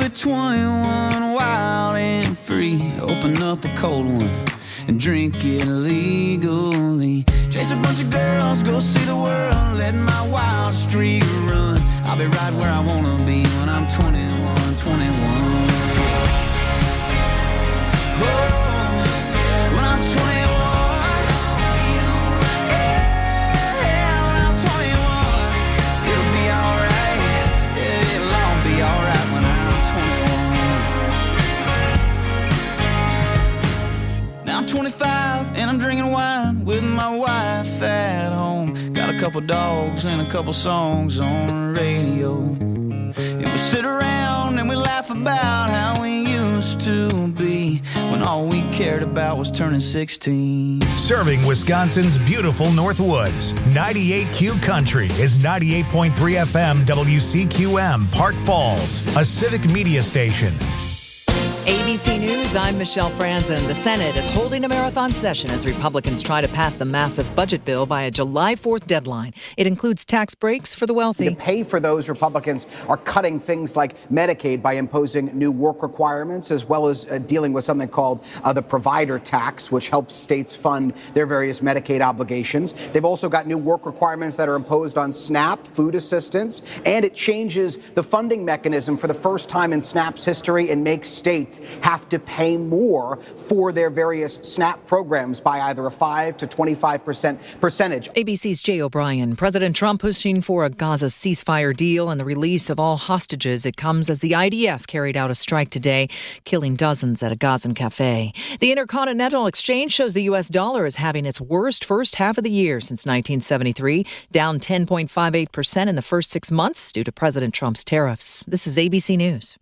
at 21, wild and free. Open up a cold one and drink it legally. Chase a bunch of girls, go see the world, let my wild streak run. I'll be right where I wanna be when I'm 21, 21. Oh. I'm 25 and I'm drinking wine with my wife at home. Got a couple dogs and a couple songs on the radio. And we sit around and we laugh about how we used to be when all we cared about was turning 16. Serving Wisconsin's beautiful North Woods, 98Q Country is 98.3 FM WCQM Park Falls, a civic media station. ABC News, I'm Michelle Franzen. The Senate is holding a marathon session as Republicans try to pass the massive budget bill by a July 4th deadline. It includes tax breaks for the wealthy. To pay for those, Republicans are cutting things like Medicaid by imposing new work requirements, as well as dealing with something called the provider tax, which helps states fund their various Medicaid obligations. They've also got new work requirements that are imposed on SNAP, food assistance, and it changes the funding mechanism for the first time in SNAP's history and makes states have to pay more for their various SNAP programs by either a 5 to 25% percentage. ABC's Jay O'Brien. President Trump pushing for a Gaza ceasefire deal and the release of all hostages. It comes as the IDF carried out a strike today, killing dozens at a Gazan cafe. The Intercontinental Exchange shows the U.S. dollar is having its worst first half of the year since 1973, down 10.58% in the first 6 months due to President Trump's tariffs. This is ABC News.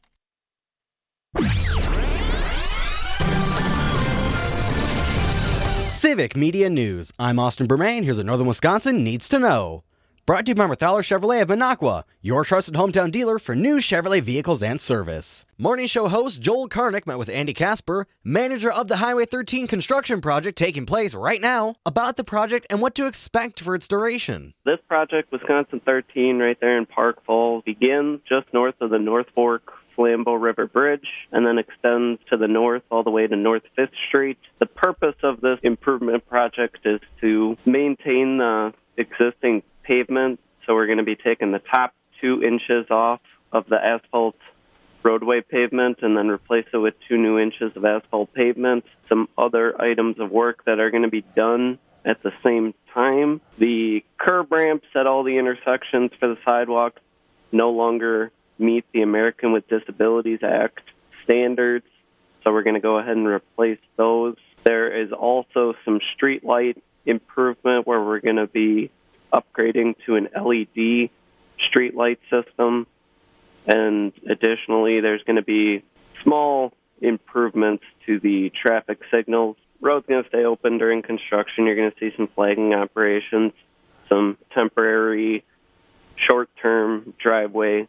Civic Media News. I'm Austin Bermain. Here's what Northern Wisconsin needs to know. Brought to you by Marthaler Chevrolet of Minocqua, your trusted hometown dealer for new Chevrolet vehicles and service. Morning show host Joel Karnick met with Andy Casper, manager of the Highway 13 construction project taking place right now, about the project and what to expect for its duration. This project, Wisconsin 13, right there in Park Falls, begins just north of the North Fork Flambeau River Bridge and then extends to the north all the way to North 5th Street. The purpose of this improvement project is to maintain the existing pavement, so we're going to be taking the top 2 inches off of the asphalt roadway pavement and then replace it with 2 new inches of asphalt pavement. Some other items of work that are going to be done at the same time. The curb ramps at all the intersections for the sidewalks no longer meet the American with Disabilities Act standards, so we're going to go ahead and replace those. There is also some street light improvement where we're going to be upgrading to an LED street light system, and additionally there's going to be small improvements to the traffic signals. Road's going to stay open during construction. You're going to see some flagging operations, some temporary short-term driveway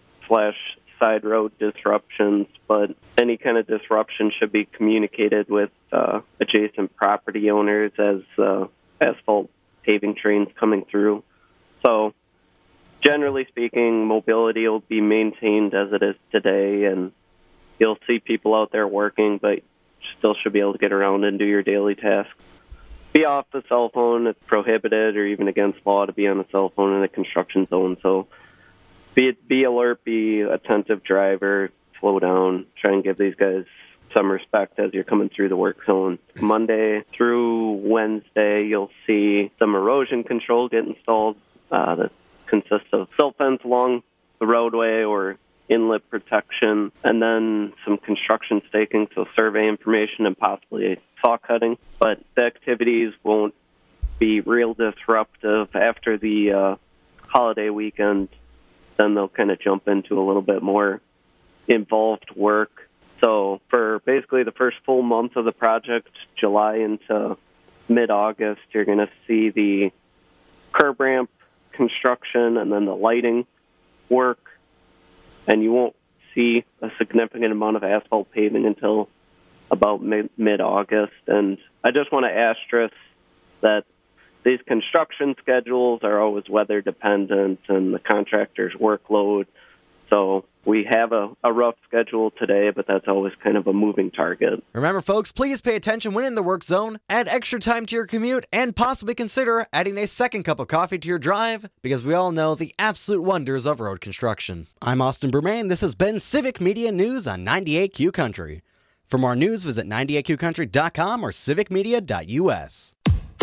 / side road disruptions, but any kind of disruption should be communicated with adjacent property owners as asphalt paving trains coming through. So generally speaking, mobility will be maintained as it is today, and you'll see people out there working, but still should be able to get around and do your daily tasks. Be off the cell phone. It's prohibited or even against law to be on a cell phone in a construction zone, so be alert, be attentive driver, slow down, try and give these guys some respect as you're coming through the work zone. Monday through Wednesday, you'll see some erosion control get installed that consists of silt fence along the roadway or inlet protection, and then some construction staking, so survey information and possibly saw cutting. But the activities won't be real disruptive after the holiday weekend. Then they'll kind of jump into a little bit more involved work. So for basically the first full month of the project, July into mid-August, you're going to see the curb ramp construction and then the lighting work, and you won't see a significant amount of asphalt paving until about mid-August. And I just want to asterisk that these construction schedules are always weather dependent and the contractor's workload. So we have a rough schedule today, but that's always kind of a moving target. Remember, folks, please pay attention when in the work zone, add extra time to your commute, and possibly consider adding a second cup of coffee to your drive, because we all know the absolute wonders of road construction. I'm Austin Bermain. This has been Civic Media News on 98Q Country. For more news, visit 98qcountry.com or civicmedia.us.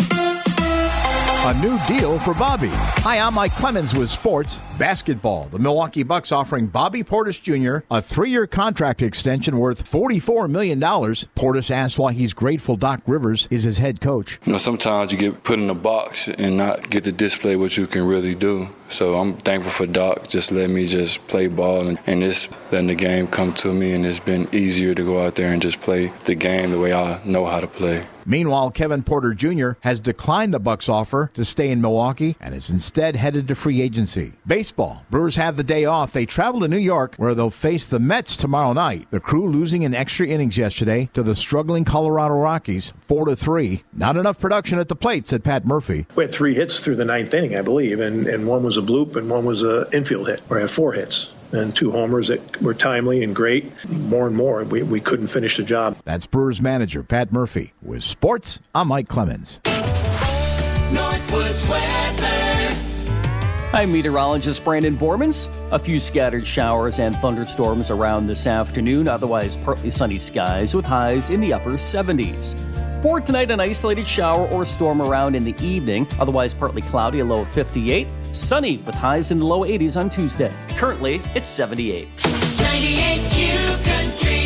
A new deal for Bobby. Hi, I'm Mike Clemens with sports basketball. The Milwaukee Bucks offering Bobby Portis Jr. a 3-year contract extension worth $44 million. Portis asks why he's grateful Doc Rivers is his head coach. Sometimes you get put in a box and not get to display what you can really do. So I'm thankful for Doc just letting me just play ball and just letting the game come to me, and it's been easier to go out there and just play the game the way I know how to play. Meanwhile, Kevin Porter Jr. has declined the Bucks' offer to stay in Milwaukee and is instead headed to free agency. Baseball. Brewers have the day off. They travel to New York, where they'll face the Mets tomorrow night. The Crew losing in extra innings yesterday to the struggling Colorado Rockies, 4-3. Not enough production at the plate, said Pat Murphy. We had 3 hits through the 9th inning, I believe, and one was a bloop and one was an infield hit, where I had 4 hits. And 2 homers that were timely and great. More and more, we couldn't finish the job. That's Brewers manager Pat Murphy. With sports, I'm Mike Clemens. Northwoods weather. I'm meteorologist Brandon Bormans. A few scattered showers and thunderstorms around this afternoon. Otherwise, partly sunny skies with highs in the upper 70s. For tonight, an isolated shower or storm around in the evening. Otherwise, partly cloudy, a low of 58. Sunny with highs in the low 80s on Tuesday. Currently, it's 78. 98Q Country.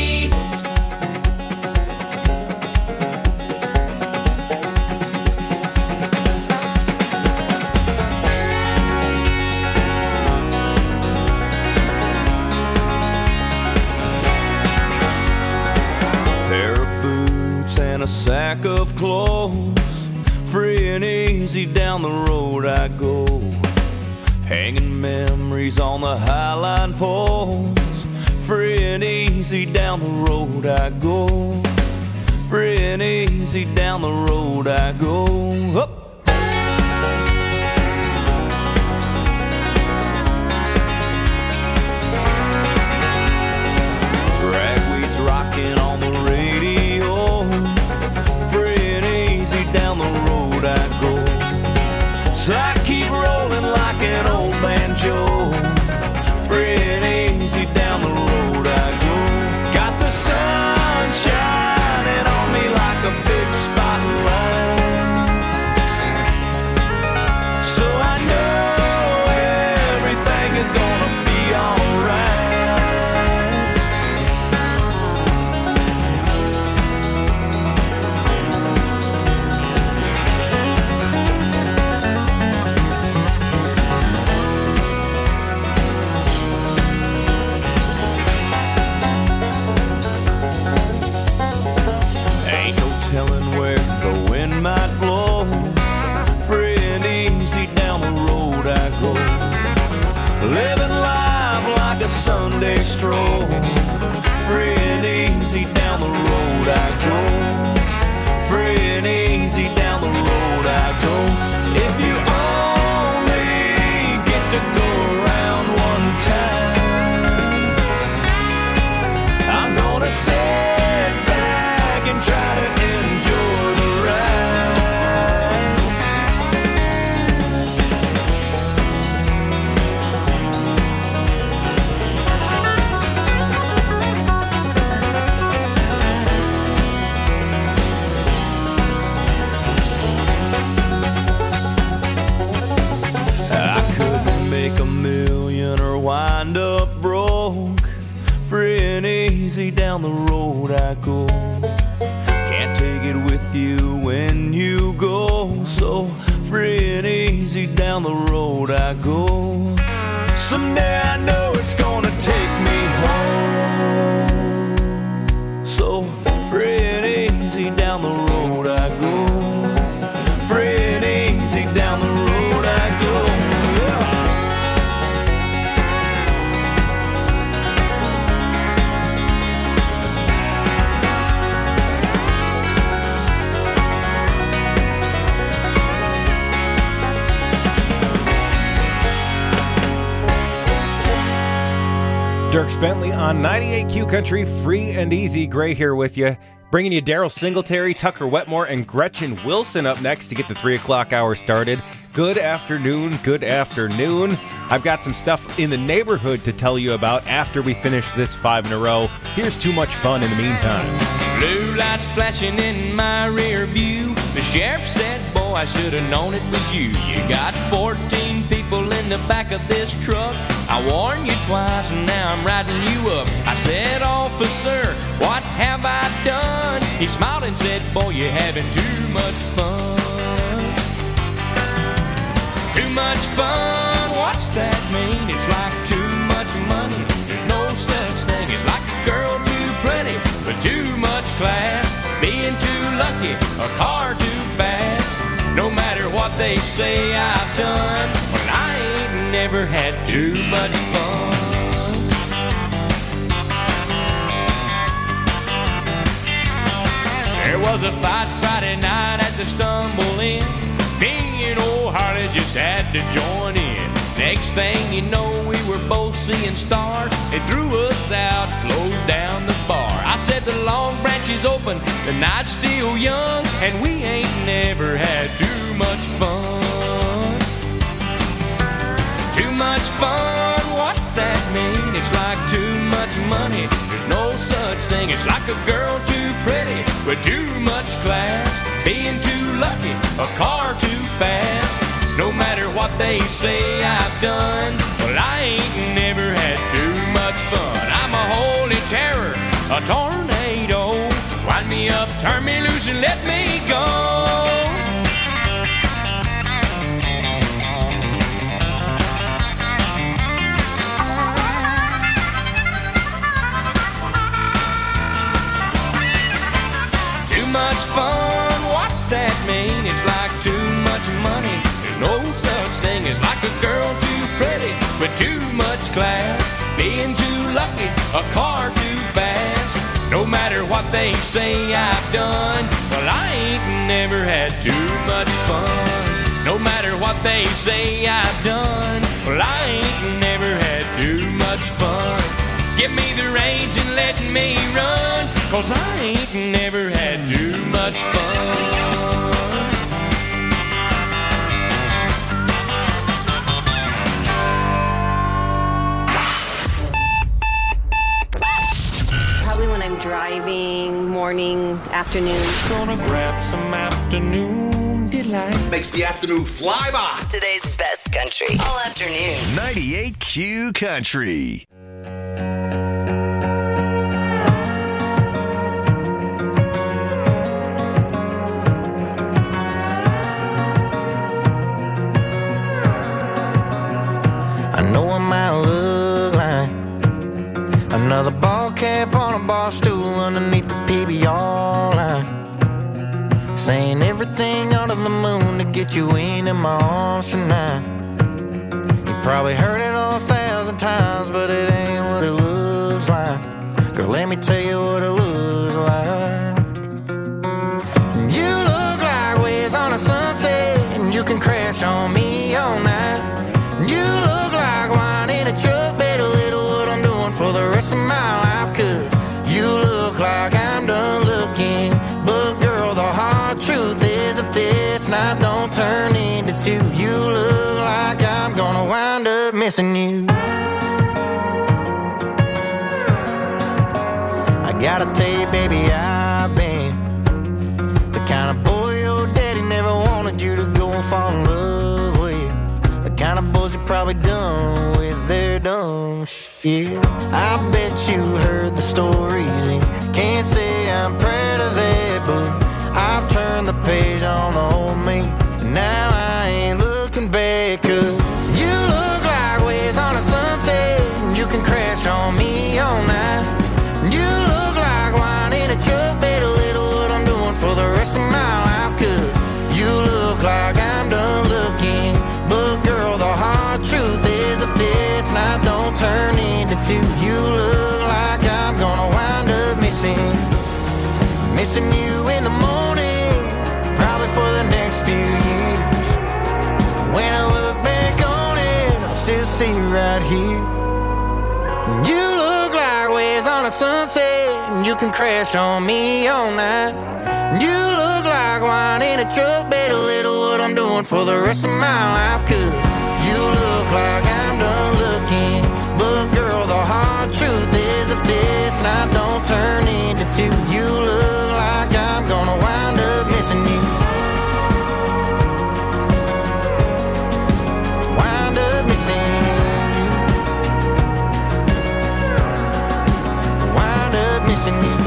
Pair of boots and a sack of clothes, free and easy down the road I go. Hanging memories on the highline poles, free and easy down the road I go. Free and easy down the road I go. Up. Ragweed's rocking on the radio, free and easy down the road I go. So I keep rolling like an old banjo, free and easy down the road I go. Got the sun shining on me like a big spotlight, so I know everything is gonna be alright. Telling where the wind might blow, free and easy down the road I go. Living life like a Sunday stroll, free and easy down the road I go. Free and easy down the road I go. If you only get to go around one time, I'm gonna sit back and try to wind up broke, free and easy down the road I go. Can't take it with you when you go, so free and easy down the road I go. Someday I know it's gonna take me home, so free and easy down the road I go. Free and easy down the road I go. Dierks Bentley on 98Q Country, free and easy. Gray here with you. Bringing you Daryl Singletary, Tucker Wetmore, and Gretchen Wilson up next to get the 3 o'clock hour started. Good afternoon, good afternoon. I've got some stuff in the neighborhood to tell you about after we finish this 5 in a row. Here's Too Much Fun in the meantime. Blue lights flashing in my rear view. The sheriff said, boy, I should have known it was you. You got 14 people in the back of this truck. I warned you twice and now I'm riding you up. I said, officer, what have I done? He smiled and said, boy, you're having too much fun. Too much fun, what's that mean? It's like too much money. There's no such thing. It's like a girl too pretty with too much class, being too lucky, a car too fast. No matter what they say I've done, well, I ain't never had too much fun. There was a fight Friday night at the Stumble Inn. Me and old Harley just had to join in. Next thing you know, we were both seeing stars. They threw us out, closed down the bar. I said the Long Branch is open, the night's still young, and we ain't never had too much fun. Too much fun, what's that mean? It's like too much money. There's no such thing. It's like a girl too pretty with too much class, being too lucky, a car too fast. No matter what they say I've done, well, I ain't never had too much fun. I'm a holy terror, a tornado. Wind me up, turn me loose, and let me go. Too much fun, what's that mean? It's like too much money. No such thing as like a girl too pretty with too much class, being too lucky, a car too fast. No matter what they say I've done, well, I ain't never had too much fun. No matter what they say I've done, well, I ain't never had too much fun. Give me the reins and let me run, 'cause I ain't never had too much fun. Driving, morning, afternoon. Gonna grab some afternoon delight. Makes the afternoon fly by. Today's best country. All afternoon. 98Q Country. I know I might look like another ball cap on a bar stool underneath the PBR line, saying everything under the moon to get you in my arms tonight. You probably heard it 1,000 times, but it ain't what it looks like. Girl, let me tell you what it looks like. You look like waves on a sunset, and you can crash on me all night. You look like wine in a truck, better little what I'm doing for the rest of my life. 'Cause you look like I'm done looking, but girl, the hard truth is if this night don't turn into two, you look like I'm gonna wind up missing you. I gotta tell you, baby, I've been the kind of boy your daddy never wanted you to go and fall in love with. The kind of boys you probably done with their dumb shit. I bet you heard the stories and can't say I'm proud of that, but I've turned the page on the old me, and now I ain't looking back. 'Cause you look like waves on a sunset, and you can crash on me all night. You look like wine in a truck, better little what I'm doing for the rest of my life. 'Cause you look like I'm done looking, but girl, the hard truth is if this night don't turn into two, you look like I'm gonna wind up missing you in the morning, probably for the next few years. When I look back on it, I'll still see you right here. You look a sunset, and you can crash on me all night. You look like wine in a truck, bet a little what I'm doing for the rest of my life. 'Cause you look like I'm done looking, but girl, the hard truth is if this night don't turn into two, you look like I'm gonna wind up missing you. Wind up missing you. Wind up missing you.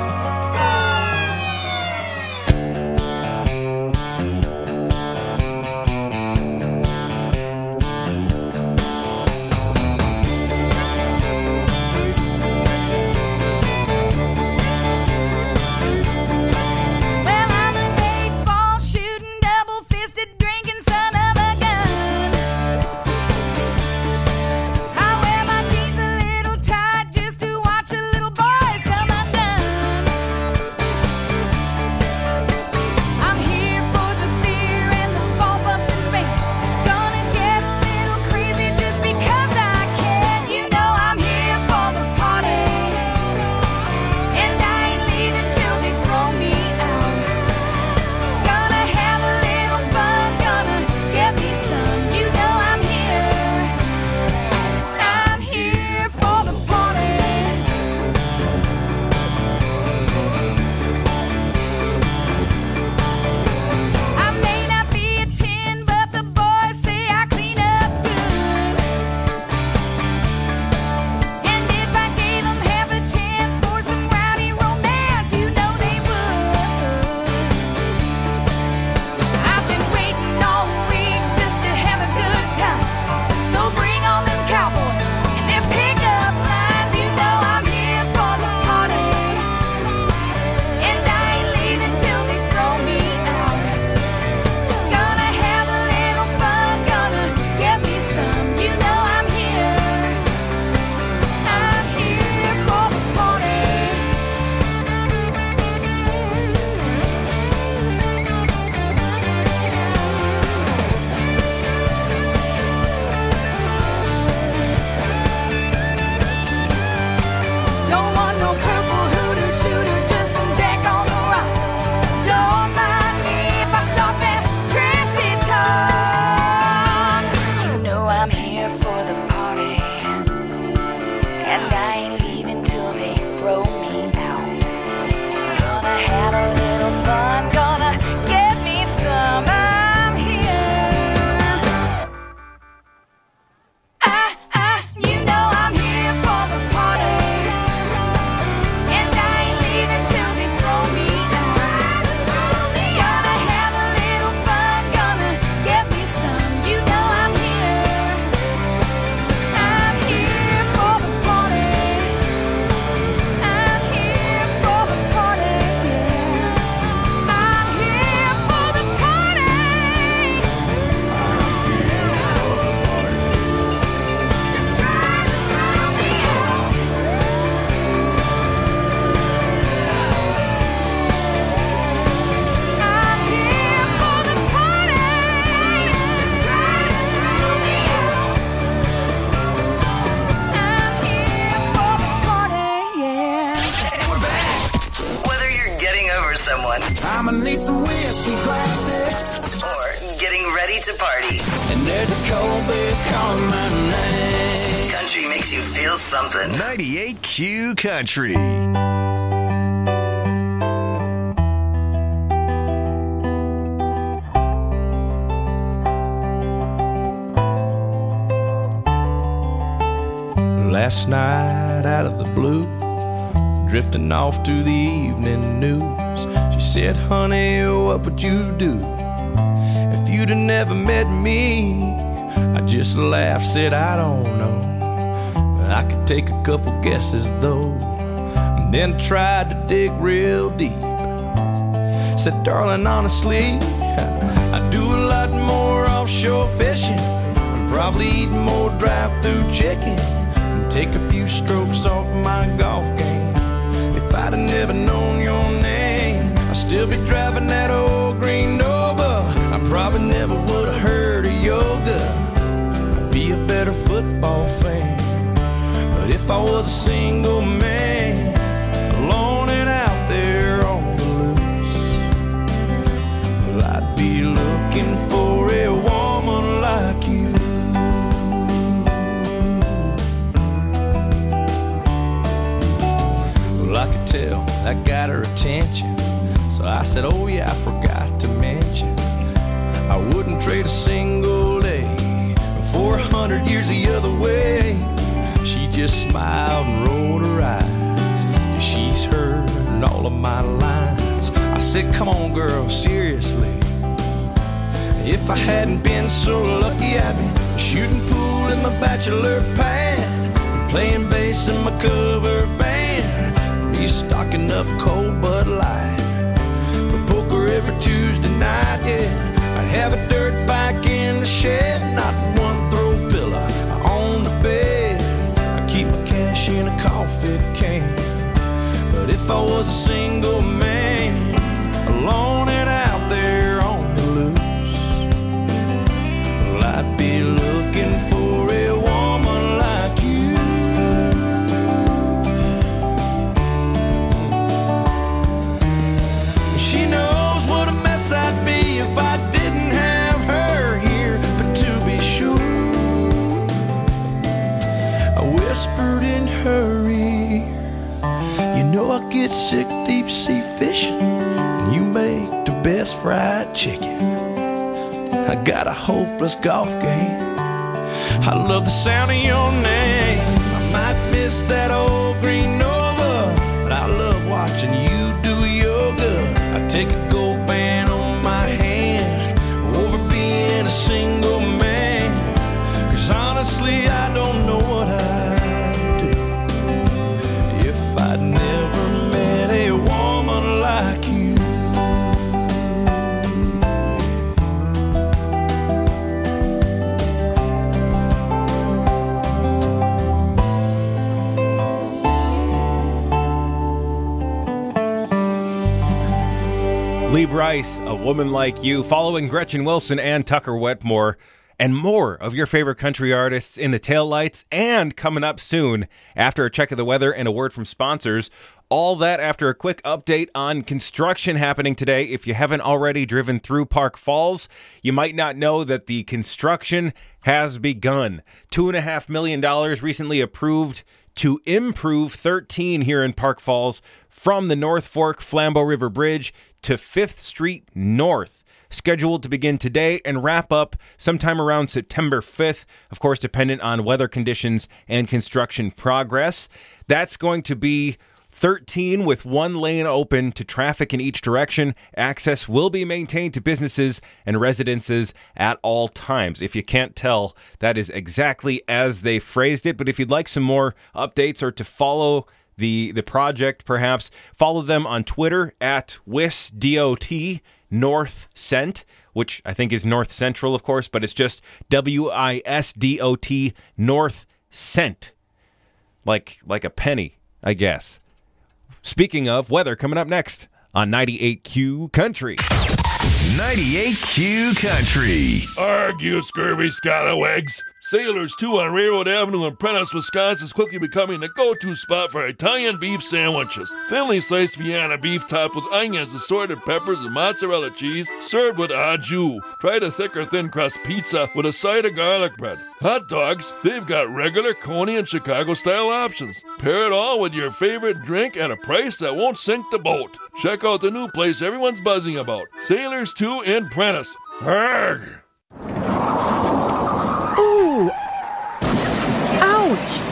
I'ma need some whiskey glasses. Or getting ready to party. And there's a cold beer calling my name. Country makes you feel something. 98Q Country. Last night out of the blue, drifting off to the evening news. She said, honey, what would you do if you'd have never met me? I just laughed, said, I don't know, but I could take a couple guesses though. And then tried to dig real deep. Said, darling, honestly, I do a lot more offshore fishing, probably eat more drive-through chicken, take a few strokes off my golf game. If I'd have never known your name, I'd still be driving that old green Nova. I probably never would have heard of yoga. I'd be a better football fan. But if I was a single man, that got her attention. So I said, oh yeah, I forgot to mention, I wouldn't trade a single day for 100 years the other way. She just smiled and rolled her eyes, 'cause she's heard all of my lines. I said, come on girl, seriously, if I hadn't been so lucky, I'd be shooting pool in my bachelor pad, playing bass in my cover band, me stocking up cold Bud Light for poker every Tuesday night, yeah. I'd have a dirt bike in the shed, not one throw pillow on the bed. I keep my cash in a coffee can. But if I was a single man, alone and out there on the loose, well, I'd be looking for a woman like you. She knows what a mess I'd be if I didn't have her here. But to be sure, I whispered in her ear, you know I get sick deep sea fishing, and you make the best fried chicken. I got a hopeless golf game, I love the sound of your name. I might miss that old green Nova, but I love watching you do yoga. I take a gold band on my hand over being a single man, 'cause honestly I don't know what I'd do if I'd never met a woman like you. Lee Brice, A Woman Like You, following Gretchen Wilson and Tucker Wetmore, and more of your favorite country artists in the taillights, and coming up soon after a check of the weather and a word from sponsors. All that after a quick update on construction happening today. If you haven't already driven through Park Falls, you might not know that the construction has begun. $2.5 million recently approved to improve 13 here in Park Falls from the North Fork Flambeau River Bridge to 5th Street North. Scheduled to begin today and wrap up sometime around September 5th, of course, dependent on weather conditions and construction progress. That's going to be 13 with one lane open to traffic in each direction. Access will be maintained to businesses and residences at all times. If you can't tell, that is exactly as they phrased it. But if you'd like some more updates or to follow the project, perhaps follow them on Twitter at WISDOT North Cent, which I think is North Central, of course, but it's just WISDOT North Cent, like a penny, I guess. Speaking of weather, coming up next on 98Q Country. 98Q Country. Arg, you scurvy scalawags. Sailors 2 on Railroad Avenue in Prentice, Wisconsin is quickly becoming the go-to spot for Italian beef sandwiches. Thinly sliced Vienna beef topped with onions, assorted peppers, and mozzarella cheese, served with au jus. Try the thicker thin crust pizza with a side of garlic bread. Hot dogs, they've got regular, Coney, and Chicago-style options. Pair it all with your favorite drink at a price that won't sink the boat. Check out the new place everyone's buzzing about. Sailors 2 in Prentice. Arg! Ooh! Ouch!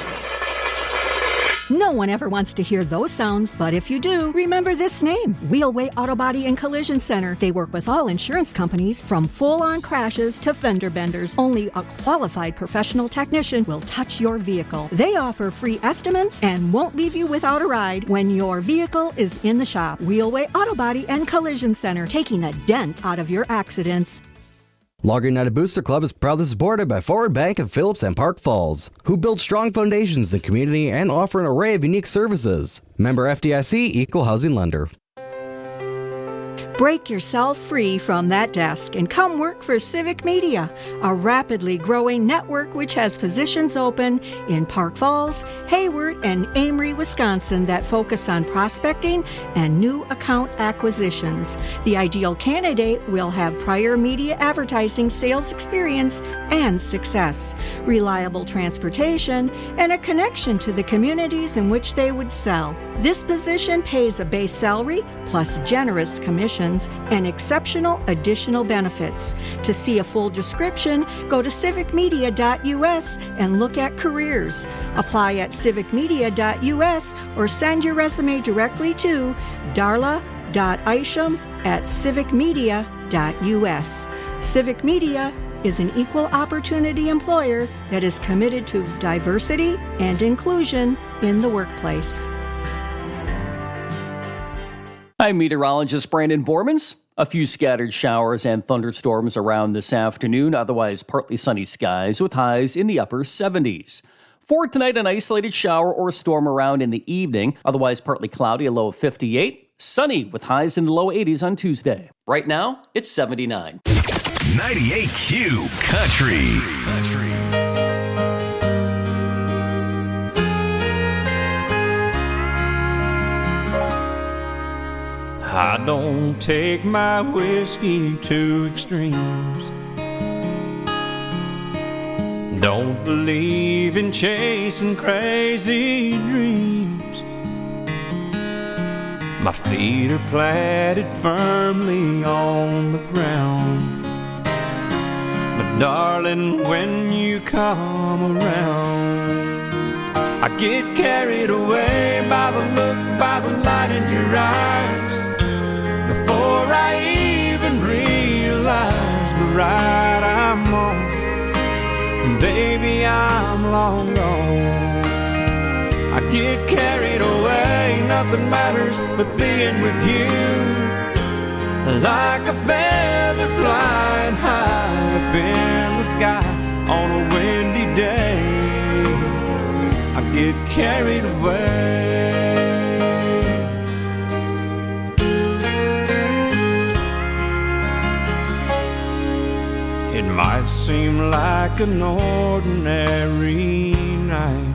No one ever wants to hear those sounds, but if you do, remember this name, Wheelway Auto Body and Collision Center. They work with all insurance companies, from full-on crashes to fender benders. Only a qualified professional technician will touch your vehicle. They offer free estimates and won't leave you without a ride when your vehicle is in the shop. Wheelway Auto Body and Collision Center, taking a dent out of your accidents. Logger United Booster Club is proudly supported by Forward Bank of Phillips and Park Falls, who build strong foundations in the community and offer an array of unique services. Member FDIC, Equal Housing Lender. Break yourself free from that desk and come work for Civic Media, a rapidly growing network which has positions open in Park Falls, Hayward, and Amory, Wisconsin that focus on prospecting and new account acquisitions. The ideal candidate will have prior media advertising sales experience and success, reliable transportation, and a connection to the communities in which they would sell. This position pays a base salary plus generous commissions and exceptional additional benefits. To see a full description, go to civicmedia.us and look at careers. Apply at civicmedia.us or send your resume directly to darla.isham@civicmedia.us. Civic Media is an equal opportunity employer that is committed to diversity and inclusion in the workplace. I'm meteorologist Brandon Bormans. A few scattered showers and thunderstorms around this afternoon, otherwise partly sunny skies with highs in the upper 70s. For tonight, an isolated shower or storm around in the evening, otherwise partly cloudy, a low of 58. Sunny with highs in the low 80s on Tuesday. Right now, it's 79. 98Q Country. I don't take my whiskey to extremes. Don't believe in chasing crazy dreams. My feet are planted firmly on the ground. But darling, when you come around, I get carried away by the look, by the light in your eyes. Before I even realize the ride I'm on, and baby, I'm long gone. I get carried away, nothing matters but being with you. Like a feather flying high up in the sky on a windy day, I get carried away. It might seem like an ordinary night.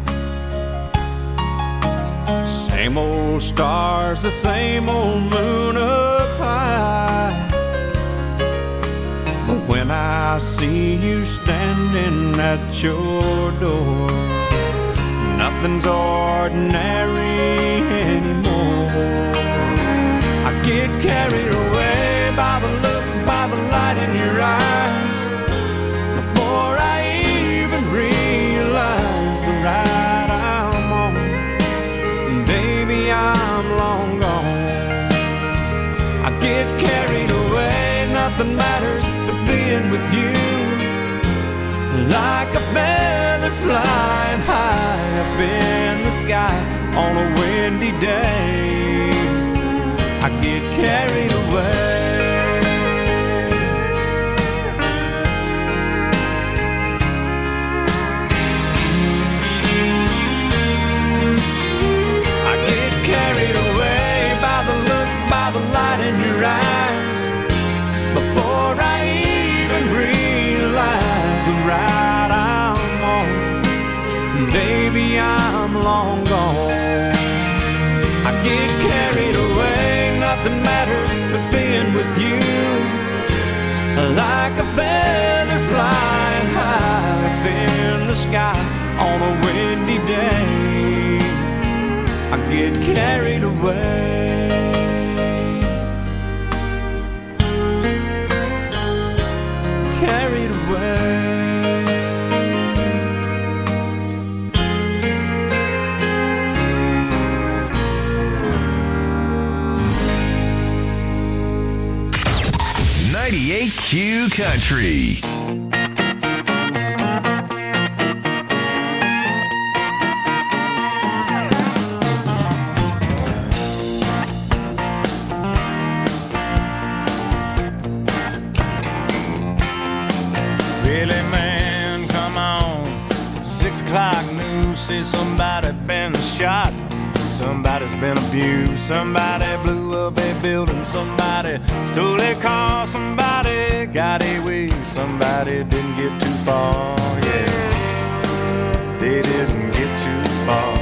Same old stars, the same old moon up high. But when I see you standing at your door, nothing's ordinary anymore. I get carried away by the look, by the light in your eyes. Before I even realize the ride I'm on, baby, I'm long gone. I get carried away, nothing matters but being with you. Like a feather flying high up in the sky on a windy day, I get carried away. Carried away by the look, by the light in your eyes. Before I even realize the ride I'm on, baby, I'm long gone. I get carried away, nothing matters but being with you. Like a feather flying high up in the sky on a windy day, I get carried away. Carried away. Q Country. Really, man, come on. 6 o'clock news, say somebody been shot. Somebody's been abused, somebody blew up a building, somebody stole a car, somebody got away, somebody didn't get too far, yeah, they didn't get too far.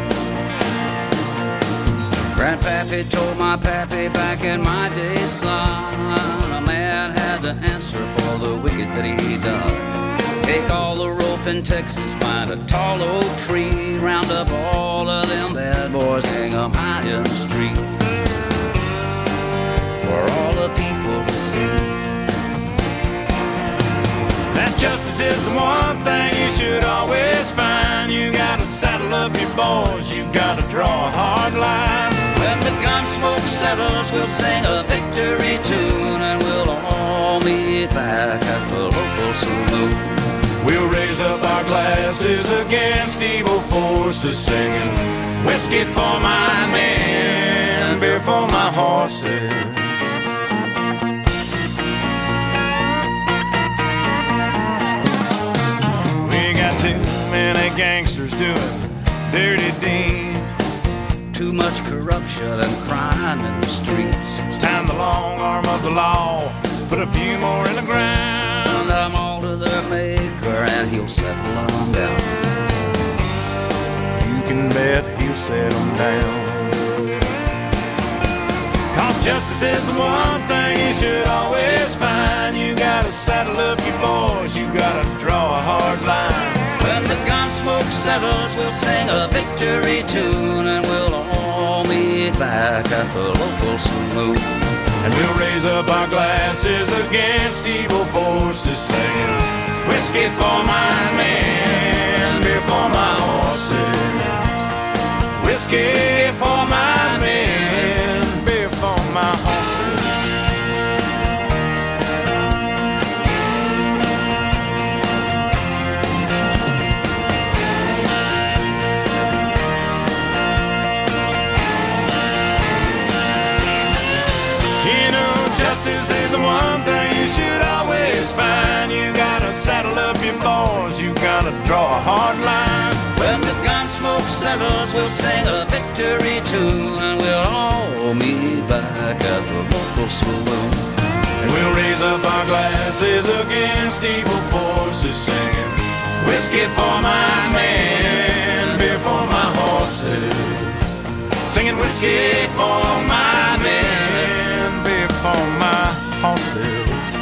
Grandpappy told my pappy back in my day, son, a man had to answer for the wicked that he done. Take all the rope in Texas, find a tall oak tree, round up all of them bad boys, hang them high in the street, for all the people to see. That justice is the one thing you should always find. You gotta saddle up your boys, you gotta draw a hard line. When the gun smoke settles, we'll sing a victory tune, and we'll all meet back at the local saloon. We'll raise up our glasses against evil forces, singing whiskey for my men, beer for my horses. We got too many gangsters doing dirty deeds, too much corruption and crime in the streets. It's time the long arm of the law put a few more in the ground. Send them all to their maker and he'll settle them down. You can bet he'll settle them down. Cause justice is the one thing you should always find. You gotta saddle up your boys, you gotta draw a hard line. When the gun smoke settles, we'll sing a victory tune, and we'll all meet back at the local saloon. And we'll raise up our glasses against evil forces, singing whiskey for my men, beer for my horses. Whiskey for my men, beer for my horses. Justice is the one thing you should always find. You gotta saddle up your boys, you gotta draw a hard line. When the gun smoke settles, we'll sing a victory tune, and we'll all meet back at the local saloon. And we'll raise up our glasses against evil forces, singing whiskey for my men, beer for my horses. Singing whiskey for my men, beer for my horses.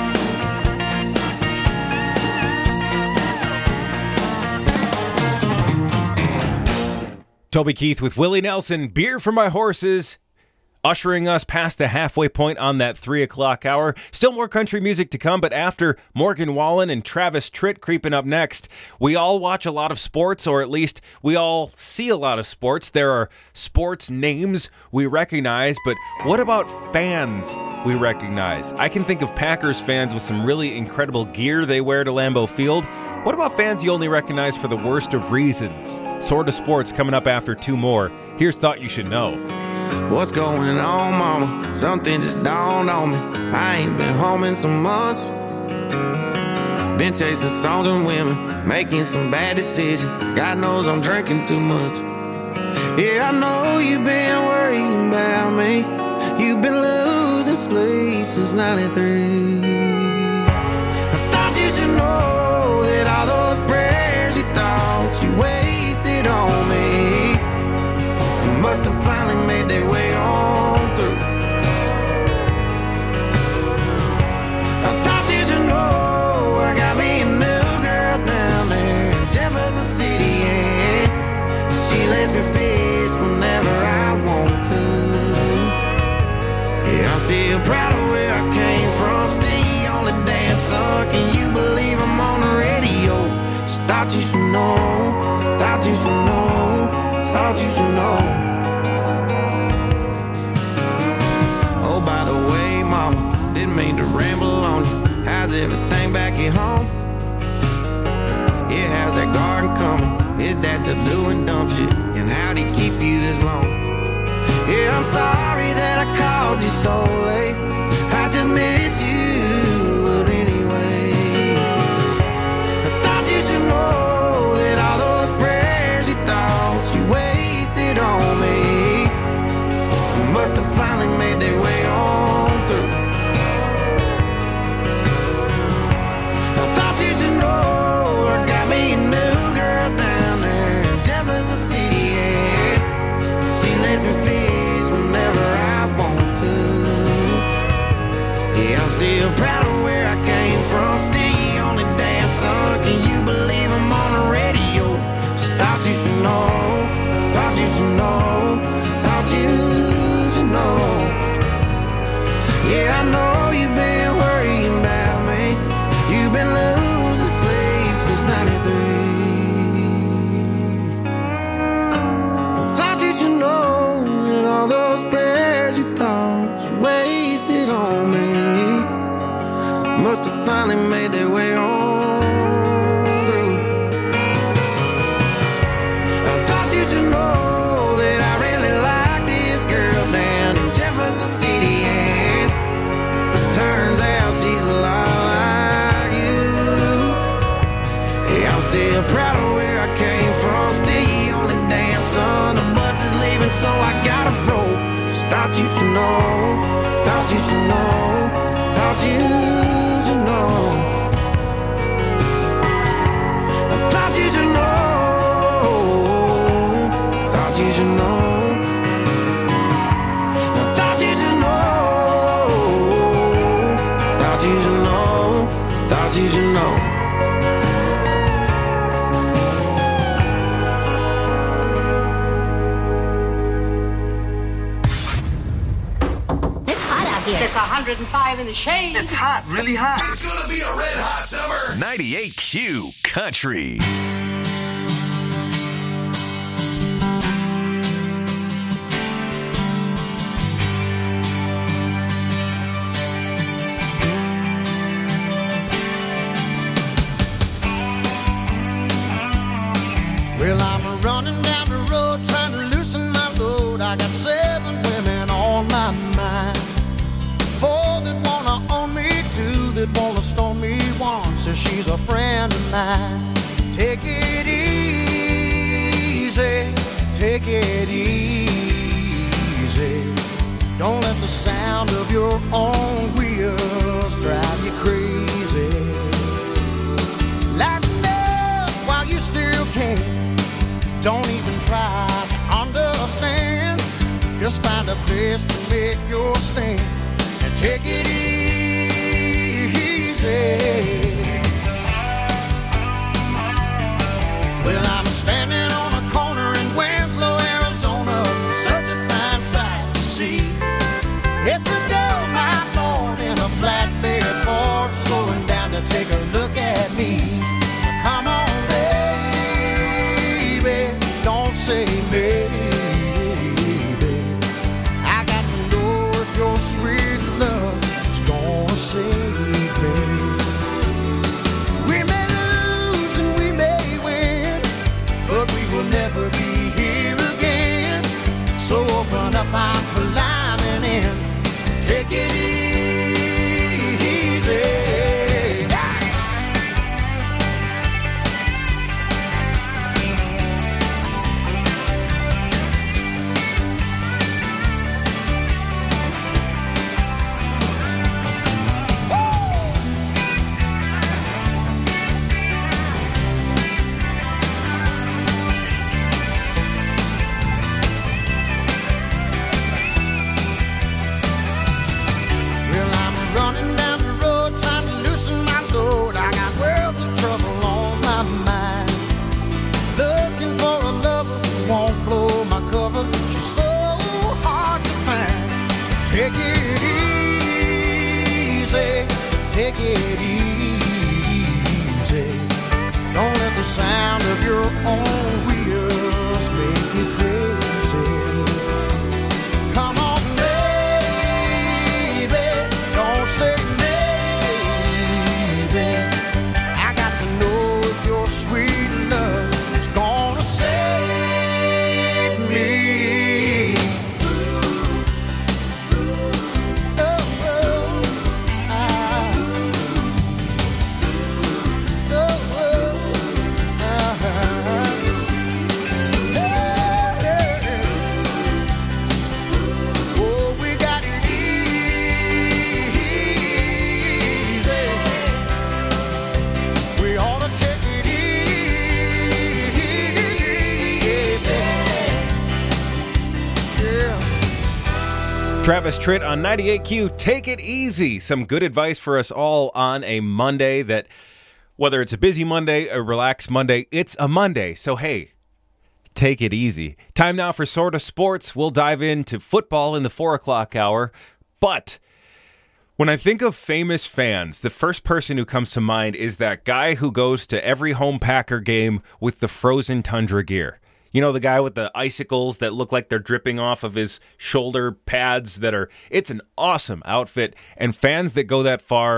Toby Keith with Willie Nelson, Beer for My Horses, ushering us past the halfway point on that 3 o'clock hour. Still more country music to come, but after Morgan Wallen and Travis Tritt creeping up next, we all watch a lot of sports, or at least we all see a lot of sports. There are sports names we recognize, but what about fans we recognize? I can think of Packers fans with some really incredible gear they wear to Lambeau Field. What about fans you only recognize for the worst of reasons? Sort of Sports coming up after 2 more. Here's Thought You Should Know. What's going on, mama? Something just dawned on me. I ain't been home in some months. Been chasing songs and women, making some bad decisions. God knows I'm drinking too much. Yeah, I know you've been worrying about me. You've been losing sleep since 93. I thought you should know that all those prayers you thought you wasted on me must have finally made their way on through. I thought you should know I got me a new girl down there in Jefferson City, and she lets me fish whenever I want to. Yeah, I'm still proud of where I came from, still the only dancer. Can you believe I'm on the radio? Just thought you should know, thought you should know, thought you should know. By the way, mama, didn't mean to ramble on you. How's everything back at home? Yeah, how's that garden coming? Is dad still doing dumb shit? And how'd he keep you this long? Yeah, I'm sorry that I called you so late. I just miss you, but anyways, I thought you should know that all those prayers you thought you wasted on me finally made their way on through. I thought you should know that I really like this girl down in Jefferson City, and turns out she's a lot like you. Yeah, I'm still proud of where I came from, still you only damn son. The bus is leaving, so I gotta roll. Just thought you should know, thought you should know, thought you should know. I thought you should know, thought you should know. I thought you should know, thought you should know, thought you should know. It's 105 in the shade. It's hot, really hot. It's gonna be a red hot summer. 98Q Country. Well, I'm running down the road trying to loosen my load. I got 7 women on my mind. 4 that wanna own me, 2 that wanna stone me, 1 says she's a friend of mine. Take it easy, take it easy. Don't let the sound of your own wheels drive you crazy. Lighten up while you still can. Don't even try to understand. Just find a place to make your stand. Take it easy. Well, I'm standing on a corner in Winslow, Arizona. Such a fine sight to see. It's a girl, my lord, in a flatbed Ford, slowing down to take a look at me. So come on, baby, don't say maybe. I got to know if you're sweet love is gonna save me. We may lose and we may win, but we will never be here again. So open up, I'm climbing in. Take it easy. Take it easy, take it easy. Don't let the sound of your own wheels make you crazy. Come on, baby, don't say maybe. I got to know if your sweet love is gonna save me. Travis Tritt on 98Q, take it easy. Some good advice for us all on a Monday that, whether it's a busy Monday, a relaxed Monday, it's a Monday. So, hey, take it easy. Time now for Sorta Sports. We'll dive into football in the 4 o'clock hour. But when I think of famous fans, the first person who comes to mind is that guy who goes to every home Packer game with the frozen tundra gear. You know, the guy with the icicles that look like they're dripping off of his shoulder pads it's an awesome outfit. And fans that go that far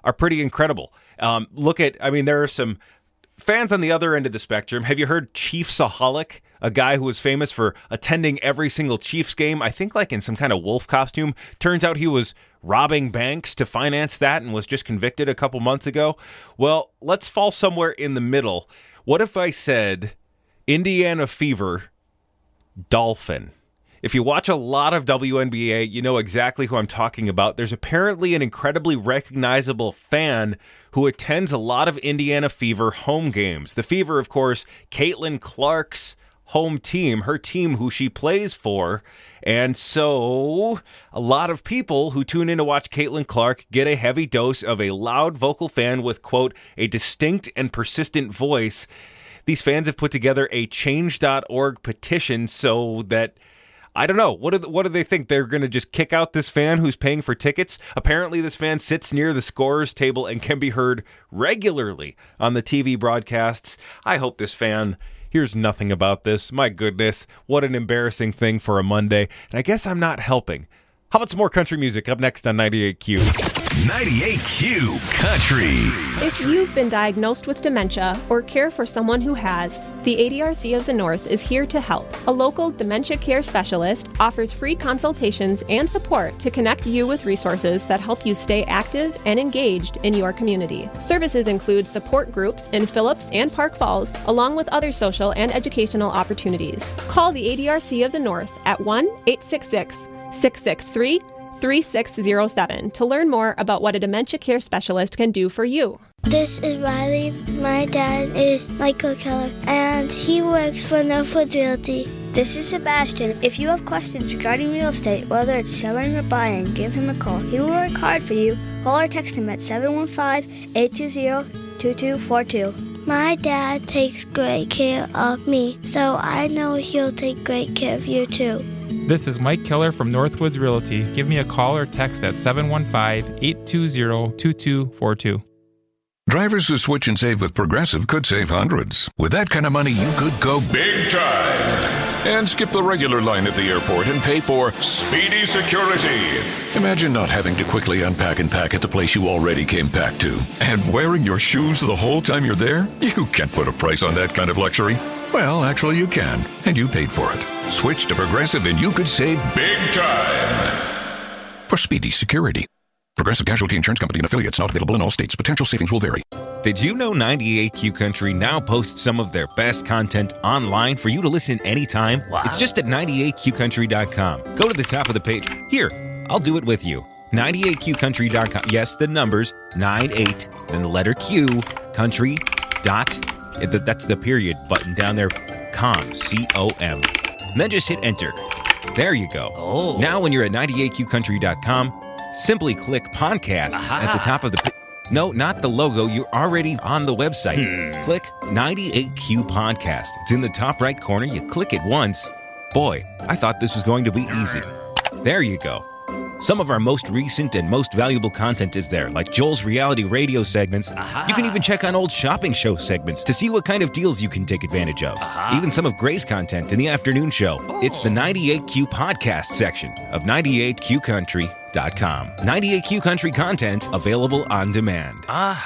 are pretty incredible. There are some fans on the other end of the spectrum. Have you heard Chiefsaholic, a guy who was famous for attending every single Chiefs game, I think like in some kind of wolf costume? Turns out he was robbing banks to finance that and was just convicted a couple months ago. Well, let's fall somewhere in the middle. What if I said Indiana Fever Dolphin? If you watch a lot of WNBA, you know exactly who I'm talking about. There's apparently an incredibly recognizable fan who attends a lot of Indiana Fever home games. The Fever, of course, Caitlin Clark's home team, her team who she plays for. And so a lot of people who tune in to watch Caitlin Clark get a heavy dose of a loud vocal fan with, quote, a distinct and persistent voice. These fans have put together a change.org petition so that, I don't know, what do they think? They're going to just kick out this fan who's paying for tickets? Apparently this fan sits near the scorer's table and can be heard regularly on the TV broadcasts. I hope this fan hears nothing about this. My goodness, what an embarrassing thing for a Monday. And I guess I'm not helping. How about some more country music up next on 98Q? 98Q Country. If you've been diagnosed with dementia or care for someone who has, the ADRC of the North is here to help. A local dementia care specialist offers free consultations and support to connect you with resources that help you stay active and engaged in your community. Services include support groups in Phillips and Park Falls, along with other social and educational opportunities. Call the ADRC of the North at 1-866-663-3607 to learn more about what a dementia care specialist can do for you. This is Riley. My dad is Michael Keller, and he works for Northwoods Realty. This is Sebastian. If you have questions regarding real estate, whether it's selling or buying, give him a call. He will work hard for you. Call or text him at 715-820-2242. My dad takes great care of me, so I know he'll take great care of you too. This is Mike Keller from Northwoods Realty. Give me a call or text at 715-820-2242. Drivers who switch and save with Progressive could save hundreds. With that kind of money, you could go big time and skip the regular line at the airport and pay for Speedy Security. Imagine not having to quickly unpack and pack at the place you already came packed to. And wearing your shoes the whole time you're there? You can't put a price on that kind of luxury. Well, actually you can, and you paid for it. Switch to Progressive and you could save big time for Speedy Security. Progressive Casualty Insurance Company and affiliates, not available in all states. Potential savings will vary. Did you know 98Q Country now posts some of their best content online for you to listen anytime? Wow. It's just at 98QCountry.com. Go to the top of the page. Here, I'll do it with you. 98QCountry.com. Yes, the numbers, 98, then the letter Q, country, that's the period button down there, com, C-O-M. And then just hit enter. There you go. Oh. Now when you're at 98QCountry.com, simply click podcast at the top of the... No, not the logo. You're already on the website. Click 98Q Podcast. It's in the top right corner. You click it once. Boy, I thought this was going to be easy. There you go. Some of our most recent and most valuable content is there, like Joel's reality radio segments. You can even check on old shopping show segments to see what kind of deals you can take advantage of. Even some of Gray's content in the afternoon show. It's the 98Q Podcast section of 98QCountry.com. 98Q Country content available on demand.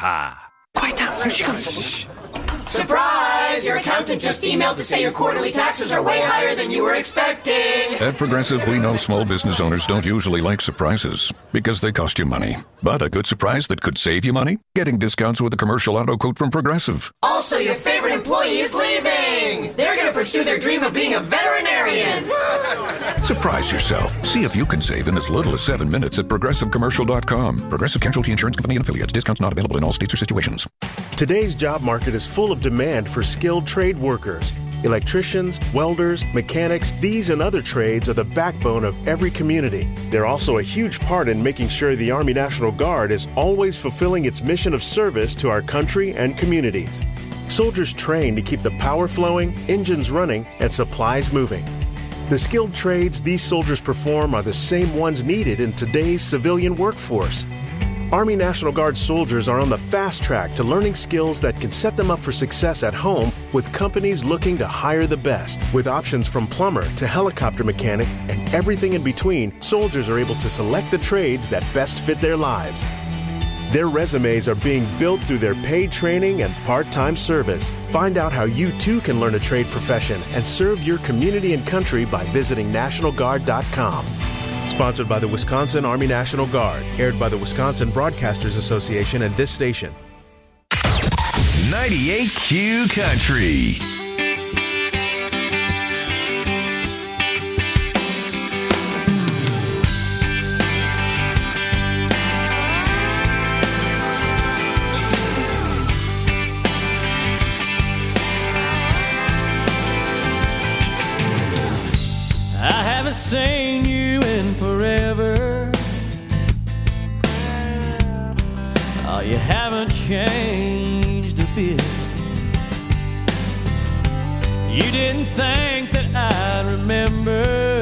Quiet down, here she comes. Surprise! Your accountant just emailed to say your quarterly taxes are way higher than you were expecting. At Progressive, we know small business owners don't usually like surprises because they cost you money. But a good surprise that could save you money? Getting discounts with a commercial auto quote from Progressive. Also, your favorite employee is leaving. They're going to pursue their dream of being a veterinarian. Surprise yourself. See if you can save in as little as 7 minutes at ProgressiveCommercial.com. Progressive Casualty Insurance Company and affiliates. Discounts not available in all states or situations. Today's job market is full of demand for skilled trade workers. Electricians, welders, mechanics, these and other trades are the backbone of every community. They're also a huge part in making sure the Army National Guard is always fulfilling its mission of service to our country and communities. Soldiers train to keep the power flowing, engines running, and supplies moving. The skilled trades these soldiers perform are the same ones needed in today's civilian workforce. Army National Guard soldiers are on the fast track to learning skills that can set them up for success at home with companies looking to hire the best. With options from plumber to helicopter mechanic and everything in between, soldiers are able to select the trades that best fit their lives. Their resumes are being built through their paid training and part-time service. Find out how you too can learn a trade profession and serve your community and country by visiting NationalGuard.com. Sponsored by the Wisconsin Army National Guard. Aired by the Wisconsin Broadcasters Association and this station. 98Q Country. I haven't seen you in forever. Oh, you haven't changed a bit. You didn't think that I'd remember.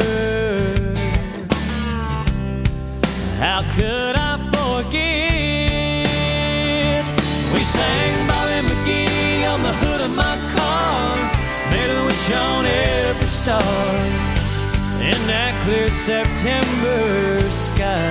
How could I forget? We sang Bobby McGee on the hood of my car. Made a wish on every star in that clear September sky.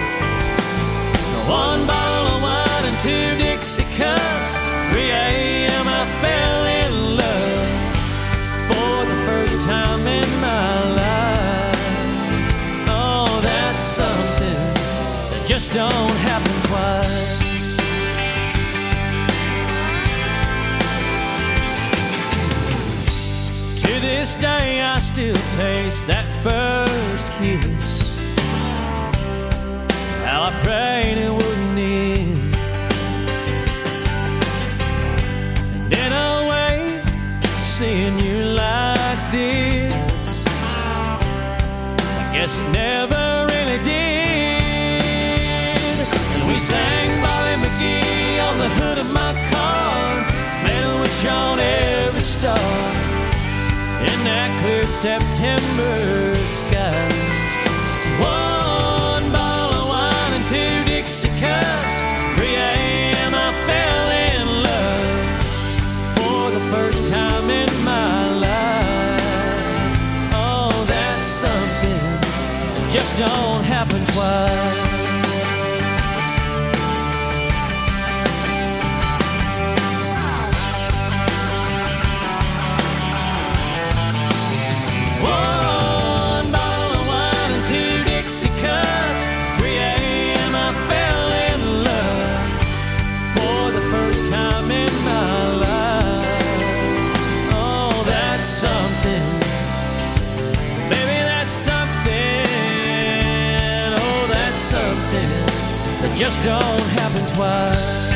One bottle of wine and 2 Dixie cups. 3 a.m. I fell in love for the first time in my life. Oh, that's something that just don't happen twice. To this day I still taste that first kiss. How I prayed it wouldn't end. And in a way, seeing you like this, I guess it never really did. And we sang Bobby McGee on the hood of my car. Made a wish on every star in that clear September sky. 1 bottle of wine and 2 Dixie cups. 3 a.m. I fell in love for the first time in my life. Oh, that's something that just don't happen twice. Just don't happen twice.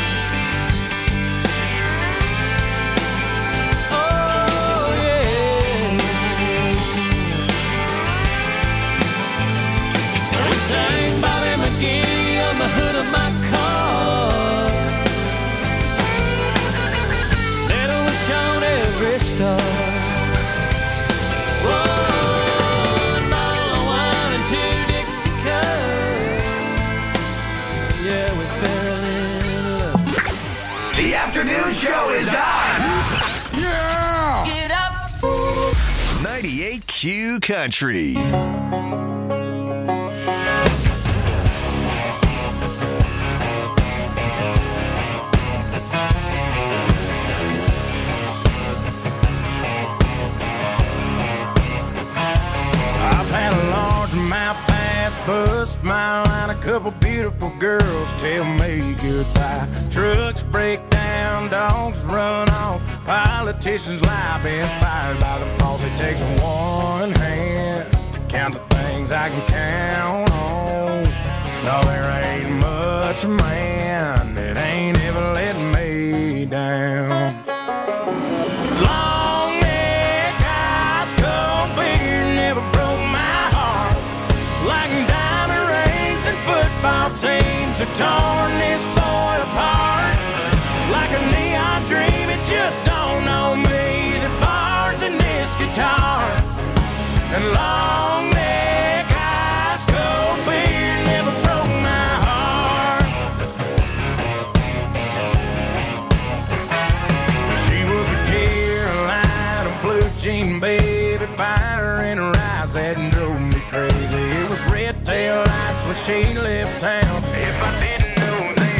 Oh yeah. We sang Bobby McGee on the hood of my car. Made a wish on every star. The afternoon show is on! Yeah! Get up! 98Q Country. I've had a largemouth bass bust my line, a couple beautiful girls tell me goodbye. Trucks break down, dogs run off, politicians lie, been fired by the boss. It takes one hand to count the things I can count on. No, there ain't much man that ain't ever let me down. Long neck, ice cold beer never broke my heart. Like diamond rings and football teams have torn this boy apart. Like a neon dream, it just don't know me. The bars in this guitar and long neck, ice cold beer never broke my heart. She was a Carolina blue jean baby, fire in her eyes that drove me crazy. It was red tail lights when she left town. If I didn't know then,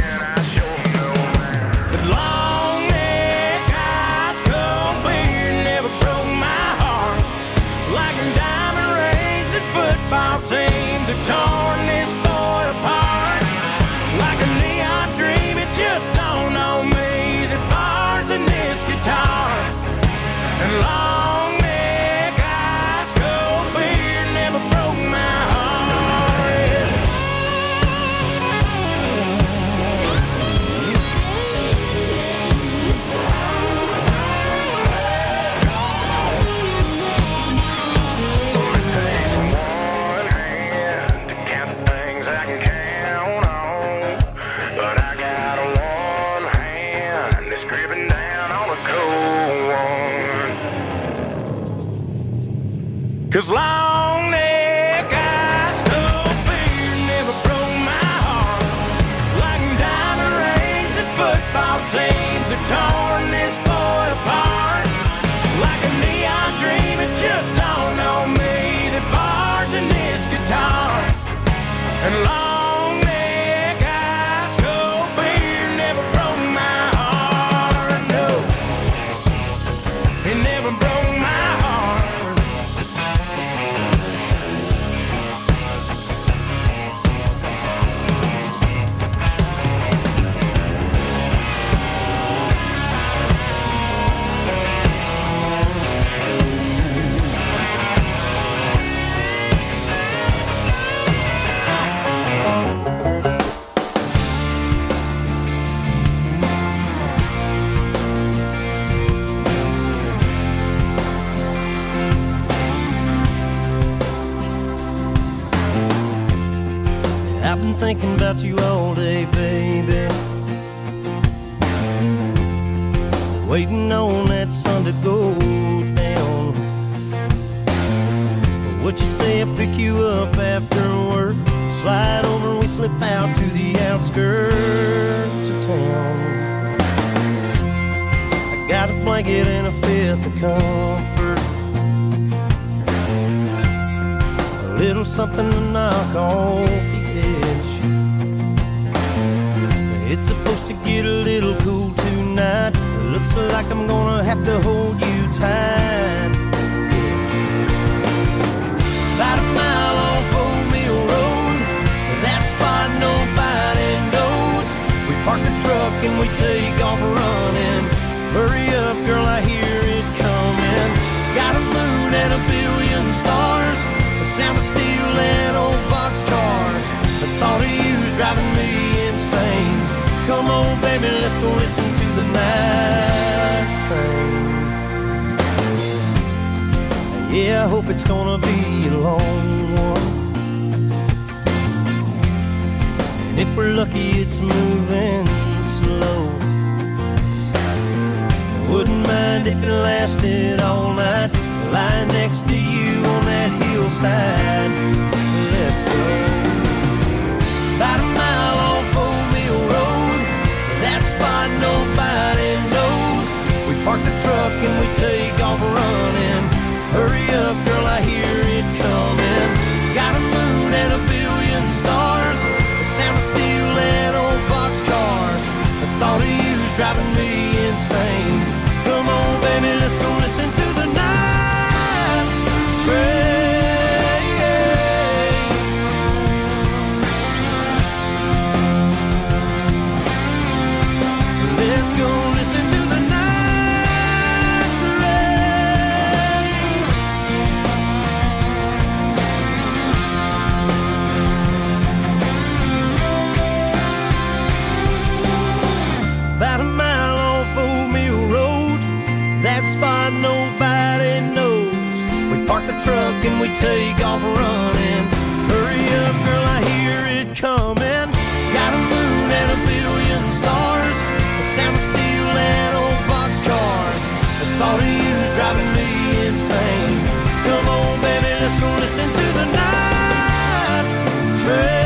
football teams have torn this boy apart. Like a neon dream, it just dawned on me that bars in this guitar and long neck ice cold beer never broke my heart. It takes one hand to count the things I can count on, but I got one hand that's gripping down on a cold one. 'Cause long neck ice cold beer never broke my heart. Like diamond rings and football teams have torn this boy apart. Like a neon dream, it just dawned on me that bars in this guitar and long neck ice cold beer never broke my heart. No, it never broke my heart. I've been thinking about you all day, baby. Waiting on that sun to go down. What you say I pick you up after work? Slide over and we slip out to the outskirts of town. I got a blanket and a fifth of comfort, a little something to knock off the edge. It's supposed to get a little cool tonight. Looks like I'm gonna have to hold you tight. About a mile off Old Mill Road, that spot nobody knows. We park the truck and we take off running. Hurry up, girl, I hear it coming. Got a moon and a billion stars, the sound of steel and old boxcars. The thought of you's driving me insane. Come on, baby, let's go listen to the night train. Yeah, I hope it's gonna be a long one, and if we're lucky, it's moving slow. Wouldn't mind if it lasted all night, lying next to you on that hillside. Let's go. About a mile off Old Mill Road, that spot nobody knows. We park the truck and we take off running. Hurry up, girl, I hear it coming. Got a moon and a billion stars, the sound of steel and old boxcars. The thought of you's driving me insane. Come on, baby, let's go listen to the night train. Let's go listen to the night train. About a mile off Old Mill Road, that spot nobody knows. We park the truck and we take off running. Hurry up, girl, I hear it coming. Got a moon and a billion stars, the sound of steel and old boxcars. The thought of you's driving me insane. Come on, baby, let's go listen to the night train.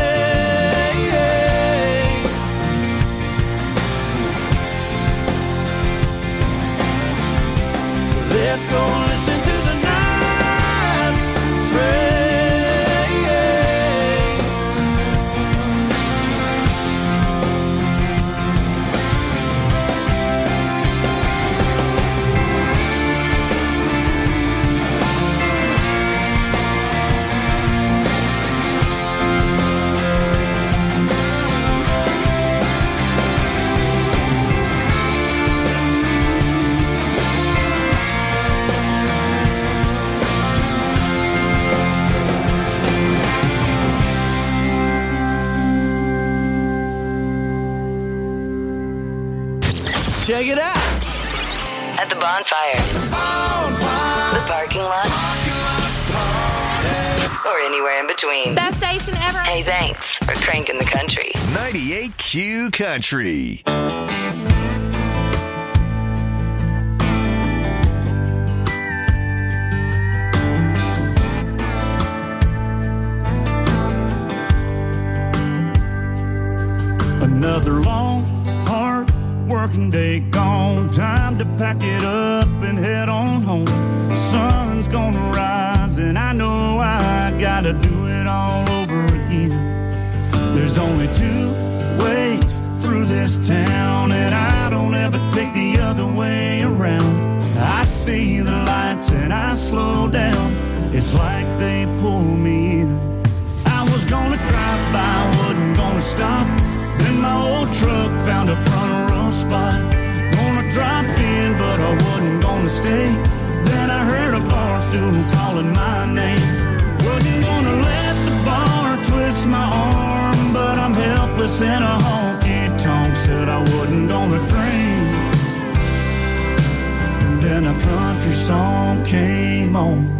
Let's go listen to the night train. check it out. At the bonfire. The parking lot. Or anywhere in between. Best station ever. Hey, thanks for cranking the country. 98Q Country. Another long, hard working day gone. Time to pack it up and head on home. The sun's gonna rise and I know I gotta do it all over again. There's only two ways through this town, and I don't ever take the other way around. I see the lights and I slow down. It's like they pull me in. I was gonna drive by, wasn't gonna stop. Then my old truck found a front row spot. Gonna drop in, but I wasn't gonna stay. Then I heard a bar stool calling my name. Wasn't gonna let the bar twist my arm, but I'm helpless in a honky-tonk. Said I wasn't gonna drink. And then a country song came on.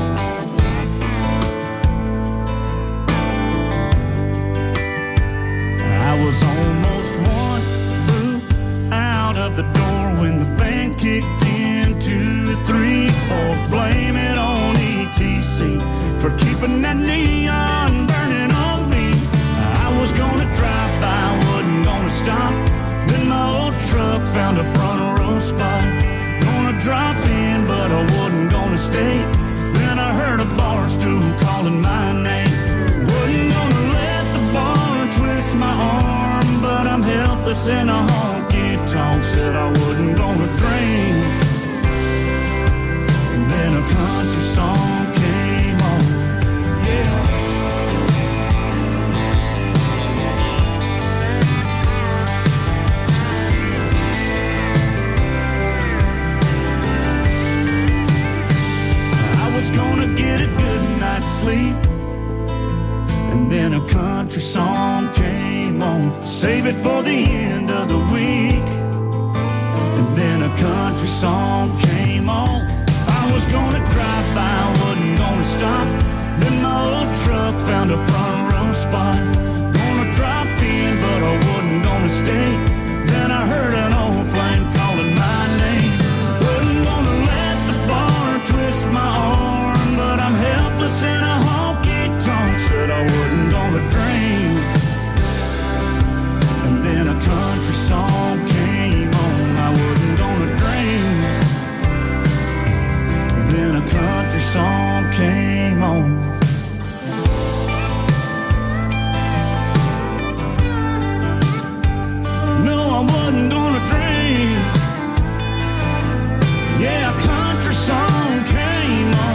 I was almost one boot out of the door when the band kicked in. 2, 3, 4, blame it on ETC for keeping that neon burning on me. I was gonna drive by, wasn't gonna stop. Then my old truck found a front row spot. Gonna drop in, but I wasn't gonna stay. Then I heard a bar stool calling my name. Wasn't gonna let the bar twist my arm, but I'm helpless in a honky-tonk. Said I wasn't gonna drink. And then a country song came on. Yeah. I was gonna get a good night's sleep, and then a country song came on. Save it for the end of the week. And then a country song came on. I was gonna drive by, wasn't gonna stop. Then my old truck found a front row spot. Gonna drop in, but I wasn't gonna stay. Then I heard an old plane calling my name. Wasn't gonna let the bar twist my arm, but I'm helpless in a honky-tonk. Said I wasn't gonna drink. And then a country song came on. I wasn't gonna drink. Then a country song came on. No, I wasn't gonna drink. Yeah, a country song came on.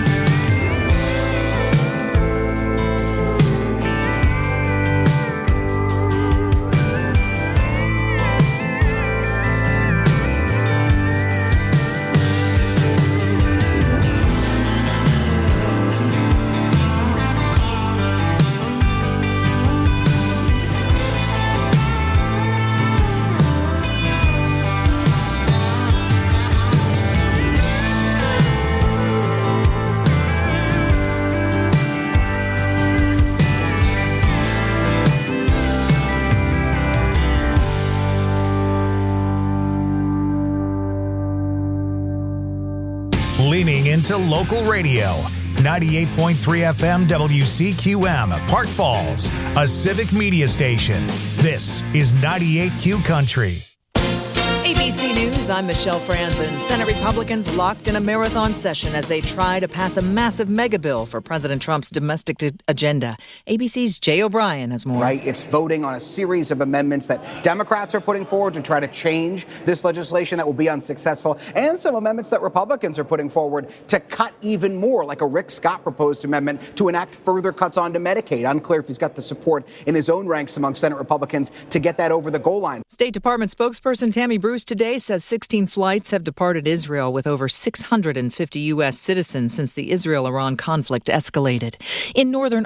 Leaning into local radio. 98.3 FM WCQM, Park Falls, a civic media station. This is 98Q Country. ABC News, I'm Michelle Franzen. Senate Republicans locked in a marathon session as they try to pass a massive mega bill for President Trump's domestic agenda. ABC's Jay O'Brien has more. Right, it's voting on a series of amendments that Democrats are putting forward to try to change this legislation that will be unsuccessful, and some amendments that Republicans are putting forward to cut even more, like a Rick Scott proposed amendment to enact further cuts onto Medicaid. Unclear if he's got the support in his own ranks among Senate Republicans to get that over the goal line. State Department spokesperson Tammy Bruce today says 16 flights have departed Israel with over 650 U.S. citizens since the Israel-Iran conflict escalated. In northern